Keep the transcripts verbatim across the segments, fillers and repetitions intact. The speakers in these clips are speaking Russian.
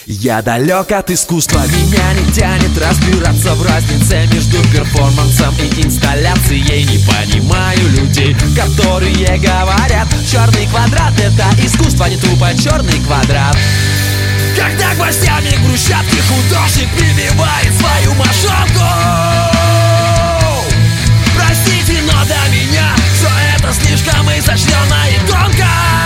Я далек от искусства, меня не тянет разбираться в разнице между перформансом и инсталляцией. Не понимаю людей, которые говорят: черный квадрат — это искусство, не тупо черный квадрат. Когда гвоздями брусчатки художник прибивает свою мошонку. Простите, но до меня все это слишком изощренно и тонко.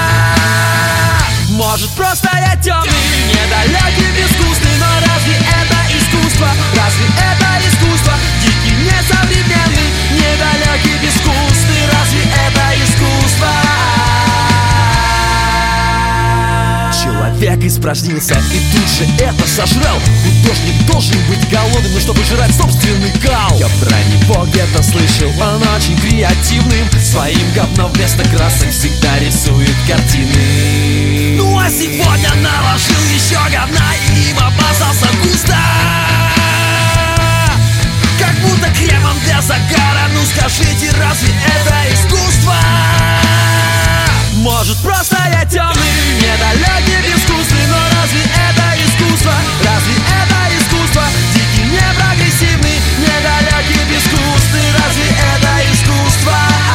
Может, просто я темный, недалекий, безвкусный, но разве это искусство? Разве это искусство? Дикий, несовременный, недалекий, безвкусный, разве это искусство? Человек испражнился и тут же это сожрал. Художник должен быть голодным, но чтобы жрать собственный кал. Я про него где-то слышал, он очень креативным. Своим говном вместо красок всегда рисует картины. Ну а сегодня наложил еще говна и им обмазался густо, как будто кремом для загара. Ну скажите, разве это искусство? Может, просто я темный, недалекий, безвкусный, но разве это искусство? Разве это искусство? Дикий, непрогрессивный, недалекий, безвкусный, разве это искусство?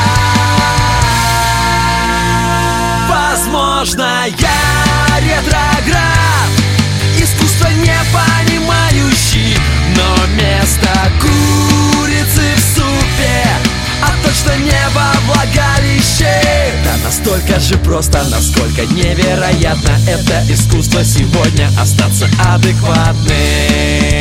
Возможно, я ретроград, искусство не понимающий, но вместо курицы в супе, а точно не во влагалище. Да настолько же просто, насколько невероятно это искусство сегодня остаться адекватным.